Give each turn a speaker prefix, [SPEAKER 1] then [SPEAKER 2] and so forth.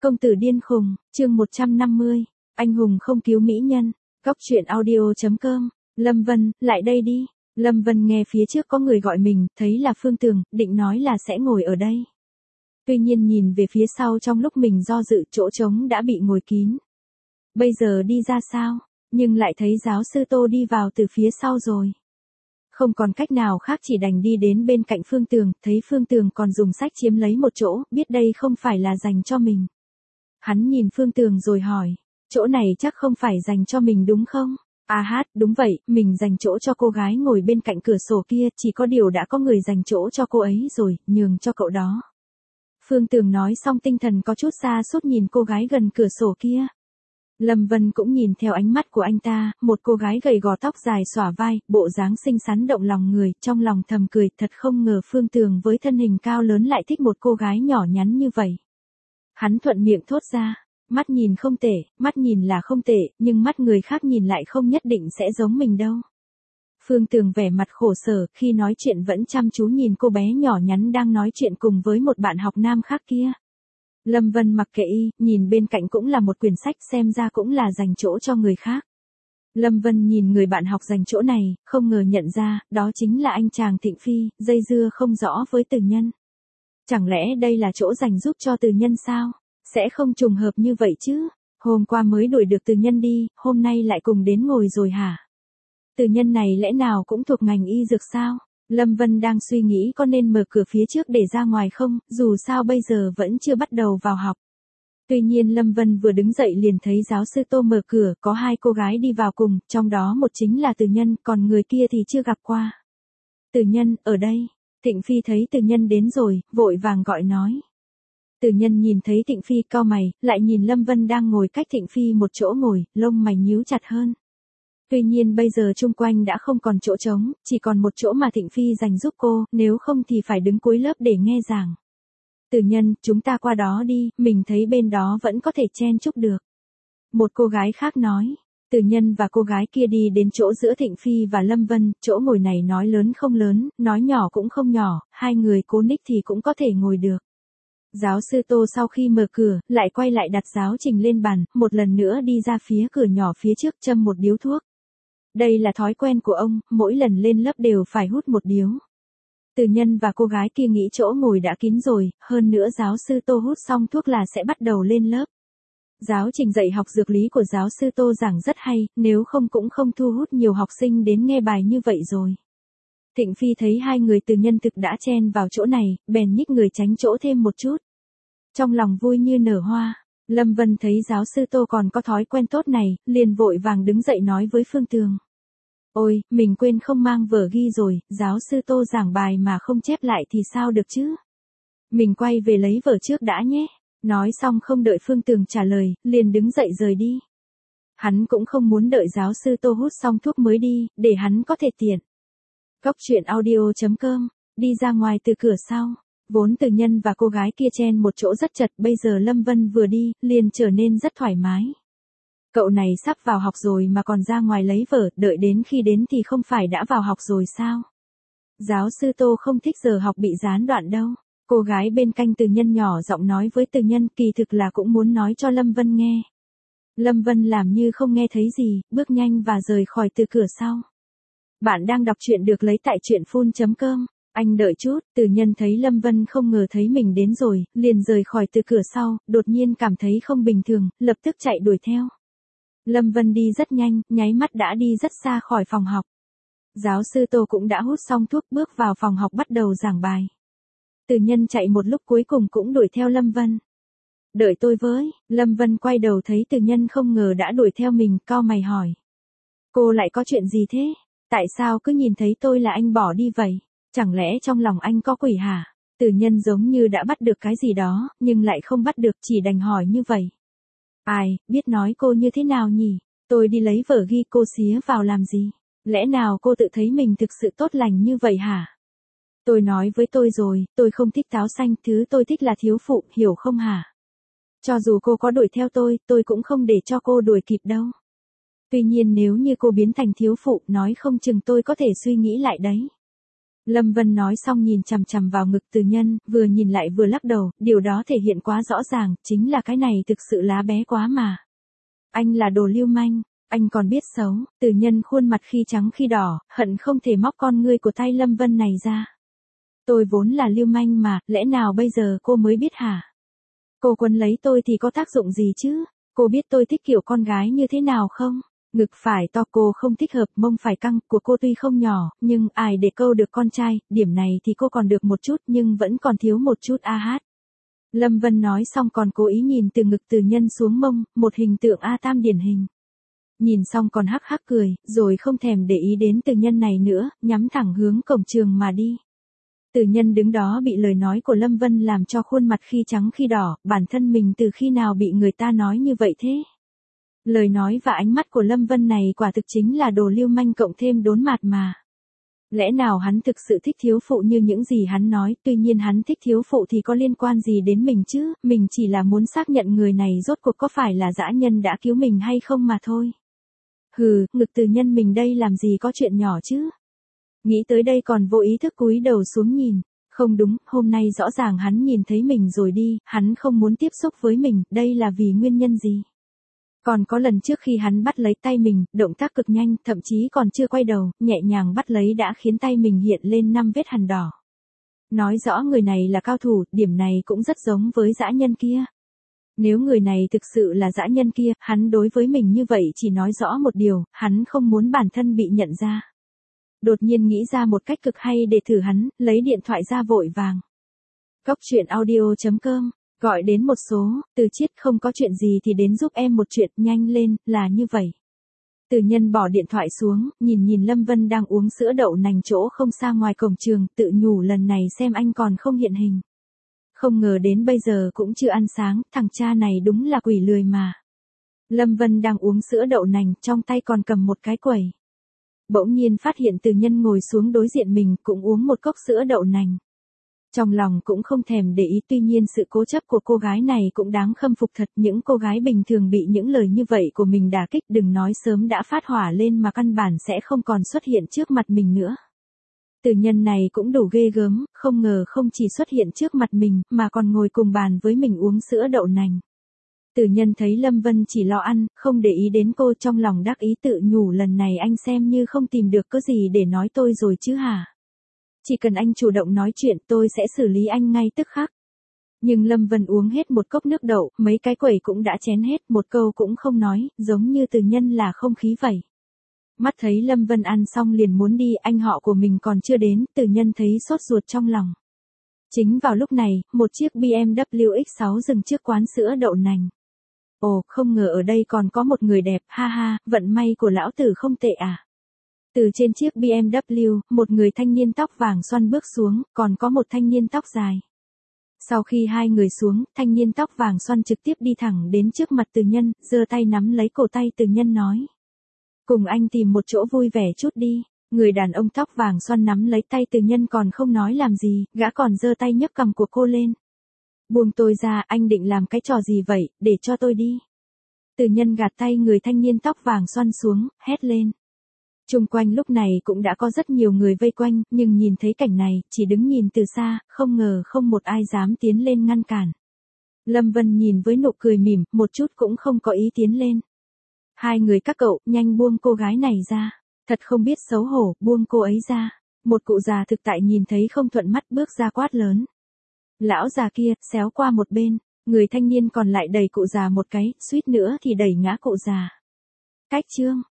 [SPEAKER 1] Công tử điên khùng, chương 150, anh hùng không cứu mỹ nhân, góc truyện audio.com, Lâm Vân, lại đây đi. Lâm Vân nghe phía trước có người gọi mình, thấy là Phương Tường, định nói là sẽ ngồi ở đây. Tuy nhiên nhìn về phía sau trong lúc mình do dự chỗ trống đã bị ngồi kín. Bây giờ đi ra sao, nhưng lại thấy giáo sư Tô đi vào từ phía sau rồi. Không còn cách nào khác chỉ đành đi đến bên cạnh Phương Tường, thấy Phương Tường còn dùng sách chiếm lấy một chỗ, biết đây không phải là dành cho mình. Hắn nhìn Phương Tường rồi hỏi, chỗ này chắc không phải dành cho mình đúng không? Đúng vậy, mình dành chỗ cho cô gái ngồi bên cạnh cửa sổ kia, chỉ có điều đã có người dành chỗ cho cô ấy rồi, nhường cho cậu đó. Phương Tường nói xong tinh thần có chút xa sút nhìn cô gái gần cửa sổ kia. Lâm Vân cũng nhìn theo ánh mắt của anh ta, một cô gái gầy gò tóc dài xõa vai, bộ dáng xinh xắn động lòng người, trong lòng thầm cười, thật không ngờ Phương Tường với thân hình cao lớn lại thích một cô gái nhỏ nhắn như vậy. Hắn thuận miệng thốt ra, mắt nhìn không tệ, mắt nhìn là không tệ, nhưng mắt người khác nhìn lại không nhất định sẽ giống mình đâu. Phương Tường vẻ mặt khổ sở, khi nói chuyện vẫn chăm chú nhìn cô bé nhỏ nhắn đang nói chuyện cùng với một bạn học nam khác kia. Lâm Vân mặc kệ y, nhìn bên cạnh cũng là một quyển sách, xem ra cũng là dành chỗ cho người khác. Lâm Vân nhìn người bạn học dành chỗ này, không ngờ nhận ra, đó chính là anh chàng Thịnh Phi, dây dưa không rõ với Từ Nhân. Chẳng lẽ đây là chỗ dành giúp cho Từ Nhân sao? Sẽ không trùng hợp như vậy chứ? Hôm qua mới đuổi được Từ Nhân đi, hôm nay lại cùng đến ngồi rồi hả? Từ Nhân này lẽ nào cũng thuộc ngành y dược sao? Lâm Vân đang suy nghĩ có nên mở cửa phía trước để ra ngoài không, dù sao bây giờ vẫn chưa bắt đầu vào học. Tuy nhiên Lâm Vân vừa đứng dậy liền thấy giáo sư Tô mở cửa, có hai cô gái đi vào cùng, trong đó một chính là Từ Nhân, còn người kia thì chưa gặp qua. Từ Nhân, ở đây. Thịnh Phi thấy Từ Nhân đến rồi, vội vàng gọi nói. Từ Nhân nhìn thấy Thịnh Phi cau mày, lại nhìn Lâm Vân đang ngồi cách Thịnh Phi một chỗ ngồi, lông mày nhíu chặt hơn. Tuy nhiên bây giờ chung quanh đã không còn chỗ trống, chỉ còn một chỗ mà Thịnh Phi dành giúp cô, nếu không thì phải đứng cuối lớp để nghe giảng. Từ Nhân, chúng ta qua đó đi, mình thấy bên đó vẫn có thể chen chúc được. Một cô gái khác nói. Từ Nhân và cô gái kia đi đến chỗ giữa Thịnh Phi và Lâm Vân, chỗ ngồi này nói lớn không lớn, nói nhỏ cũng không nhỏ, hai người cố ních thì cũng có thể ngồi được. Giáo sư Tô sau khi mở cửa, lại quay lại đặt giáo trình lên bàn, một lần nữa đi ra phía cửa nhỏ phía trước châm một điếu thuốc. Đây là thói quen của ông, mỗi lần lên lớp đều phải hút một điếu. Từ Nhân và cô gái kia nghĩ chỗ ngồi đã kín rồi, hơn nữa giáo sư Tô hút xong thuốc là sẽ bắt đầu lên lớp. Giáo trình dạy học dược lý của giáo sư Tô giảng rất hay, nếu không cũng không thu hút nhiều học sinh đến nghe bài như vậy rồi. Thịnh Phi thấy hai người Từ Nhân thực đã chen vào chỗ này, bèn nhích người tránh chỗ thêm một chút. Trong lòng vui như nở hoa, Lâm Vân thấy giáo sư Tô còn có thói quen tốt này, liền vội vàng đứng dậy nói với Phương Tường. Ôi, mình quên không mang vở ghi rồi, giáo sư Tô giảng bài mà không chép lại thì sao được chứ? Mình quay về lấy vở trước đã nhé. Nói xong không đợi Phương Tường trả lời, liền đứng dậy rời đi. Hắn cũng không muốn đợi giáo sư Tô hút xong thuốc mới đi, để hắn có thể tiện. Góc truyện audio.com, đi ra ngoài từ cửa sau. Vốn Từ Nhân và cô gái kia chen một chỗ rất chật, bây giờ Lâm Vân vừa đi, liền trở nên rất thoải mái. Cậu này sắp vào học rồi mà còn ra ngoài lấy vở, đợi đến khi đến thì không phải đã vào học rồi sao? Giáo sư Tô không thích giờ học bị gián đoạn đâu. Cô gái bên cạnh Từ Nhân nhỏ giọng nói với Từ Nhân, kỳ thực là cũng muốn nói cho Lâm Vân nghe. Lâm Vân làm như không nghe thấy gì, bước nhanh và rời khỏi từ cửa sau. Bạn đang đọc truyện được lấy tại truyện.com. Anh đợi chút, Từ Nhân thấy Lâm Vân không ngờ thấy mình đến rồi, liền rời khỏi từ cửa sau, đột nhiên cảm thấy không bình thường, lập tức chạy đuổi theo. Lâm Vân đi rất nhanh, nháy mắt đã đi rất xa khỏi phòng học. Giáo sư Tô cũng đã hút xong thuốc, bước vào phòng học bắt đầu giảng bài. Từ Nhân chạy một lúc cuối cùng cũng đuổi theo Lâm Vân. Đợi tôi với, Lâm Vân quay đầu thấy Từ Nhân không ngờ đã đuổi theo mình, cau mày hỏi. Cô lại có chuyện gì thế? Tại sao cứ nhìn thấy tôi là anh bỏ đi vậy? Chẳng lẽ trong lòng anh có quỷ hả? Từ Nhân giống như đã bắt được cái gì đó, nhưng lại không bắt được, chỉ đành hỏi như vậy. Ai, biết nói cô như thế nào nhỉ? Tôi đi lấy vở ghi cô xía vào làm gì? Lẽ nào cô tự thấy mình thực sự tốt lành như vậy hả? Tôi nói với tôi rồi, tôi không thích táo xanh, thứ tôi thích là thiếu phụ, hiểu không hả? Cho dù cô có đuổi theo tôi cũng không để cho cô đuổi kịp đâu. Tuy nhiên nếu như cô biến thành thiếu phụ, nói không chừng tôi có thể suy nghĩ lại đấy. Lâm Vân nói xong nhìn chằm chằm vào ngực Từ Nhân, vừa nhìn lại vừa lắc đầu, điều đó thể hiện quá rõ ràng, chính là cái này thực sự lá bé quá mà. Anh là đồ lưu manh, anh còn biết xấu. Từ Nhân khuôn mặt khi trắng khi đỏ, hận không thể móc con ngươi của tay Lâm Vân này ra. Tôi vốn là lưu manh mà, lẽ nào bây giờ cô mới biết hả? Cô quấn lấy tôi thì có tác dụng gì chứ? Cô biết tôi thích kiểu con gái như thế nào không? Ngực phải to cô không thích hợp, mông phải căng, của cô tuy không nhỏ, nhưng ai để câu được con trai, điểm này thì cô còn được một chút nhưng vẫn còn thiếu một chút a hát. Lâm Vân nói xong còn cố ý nhìn từ ngực Từ Nhân xuống mông, một hình tượng A Tam điển hình. Nhìn xong còn hắc hắc cười, rồi không thèm để ý đến Từ Nhân này nữa, nhắm thẳng hướng cổng trường mà đi. Từ Nhân đứng đó bị lời nói của Lâm Vân làm cho khuôn mặt khi trắng khi đỏ, bản thân mình từ khi nào bị người ta nói như vậy thế? Lời nói và ánh mắt của Lâm Vân này quả thực chính là đồ lưu manh cộng thêm đốn mạt mà. Lẽ nào hắn thực sự thích thiếu phụ như những gì hắn nói, tuy nhiên hắn thích thiếu phụ thì có liên quan gì đến mình chứ, mình chỉ là muốn xác nhận người này rốt cuộc có phải là dã nhân đã cứu mình hay không mà thôi. Hừ, ngực Từ Nhân mình đây làm gì có chuyện nhỏ chứ. Nghĩ tới đây còn vô ý thức cúi đầu xuống nhìn. Không đúng, hôm nay rõ ràng hắn nhìn thấy mình rồi đi, hắn không muốn tiếp xúc với mình, đây là vì nguyên nhân gì? Còn có lần trước khi hắn bắt lấy tay mình, động tác cực nhanh, thậm chí còn chưa quay đầu, nhẹ nhàng bắt lấy đã khiến tay mình hiện lên 5 vết hằn đỏ. Nói rõ người này là cao thủ, điểm này cũng rất giống với dã nhân kia. Nếu người này thực sự là dã nhân kia, hắn đối với mình như vậy chỉ nói rõ một điều, hắn không muốn bản thân bị nhận ra. Đột nhiên nghĩ ra một cách cực hay để thử hắn, lấy điện thoại ra vội vàng. Cóc truyện audio.com, gọi đến một số, Từ Chiết không có chuyện gì thì đến giúp em một chuyện, nhanh lên, là như vậy. Từ Nhân bỏ điện thoại xuống, nhìn Lâm Vân đang uống sữa đậu nành chỗ không xa ngoài cổng trường, tự nhủ lần này xem anh còn không hiện hình. Không ngờ đến bây giờ cũng chưa ăn sáng, thằng cha này đúng là quỷ lười mà. Lâm Vân đang uống sữa đậu nành, trong tay còn cầm một cái quẩy. Bỗng nhiên phát hiện Từ Nhân ngồi xuống đối diện mình cũng uống một cốc sữa đậu nành. Trong lòng cũng không thèm để ý, tuy nhiên sự cố chấp của cô gái này cũng đáng khâm phục thật, những cô gái bình thường bị những lời như vậy của mình đả kích đừng nói sớm đã phát hỏa lên mà căn bản sẽ không còn xuất hiện trước mặt mình nữa. Từ Nhân này cũng đủ ghê gớm, không ngờ không chỉ xuất hiện trước mặt mình mà còn ngồi cùng bàn với mình uống sữa đậu nành. Từ Nhân thấy Lâm Vân chỉ lo ăn, không để ý đến cô, trong lòng đắc ý tự nhủ lần này anh xem như không tìm được có gì để nói tôi rồi chứ hả? Chỉ cần anh chủ động nói chuyện tôi sẽ xử lý anh ngay tức khắc. Nhưng Lâm Vân uống hết một cốc nước đậu, mấy cái quẩy cũng đã chén hết, một câu cũng không nói, giống như Từ Nhân là không khí vậy. Mắt thấy Lâm Vân ăn xong liền muốn đi, anh họ của mình còn chưa đến, Từ Nhân thấy sốt ruột trong lòng. Chính vào lúc này, một chiếc BMW X6 dừng trước quán sữa đậu nành. Ồ, không ngờ ở đây còn có một người đẹp, ha ha, vận may của lão tử không tệ à. Từ trên chiếc BMW, một người thanh niên tóc vàng xoăn bước xuống, còn có một thanh niên tóc dài. Sau khi hai người xuống, thanh niên tóc vàng xoăn trực tiếp đi thẳng đến trước mặt Từ Nhân, giơ tay nắm lấy cổ tay Từ Nhân nói. Cùng anh tìm một chỗ vui vẻ chút đi. Người đàn ông tóc vàng xoăn nắm lấy tay Từ Nhân còn không nói làm gì, gã còn giơ tay nhấc cằm của cô lên. Buông tôi ra, anh định làm cái trò gì vậy, để cho tôi đi. Từ Nhân gạt tay người thanh niên tóc vàng xoăn xuống, hét lên. Chung quanh lúc này cũng đã có rất nhiều người vây quanh, nhưng nhìn thấy cảnh này, chỉ đứng nhìn từ xa, không ngờ không một ai dám tiến lên ngăn cản. Lâm Vân nhìn với nụ cười mỉm, một chút cũng không có ý tiến lên. Hai người các cậu, nhanh buông cô gái này ra. Thật không biết xấu hổ, buông cô ấy ra. Một cụ già thực tại nhìn thấy không thuận mắt bước ra quát lớn. Lão già kia, xéo qua một bên, người thanh niên còn lại đẩy cụ già một cái, suýt nữa thì đẩy ngã cụ già. Cách chương.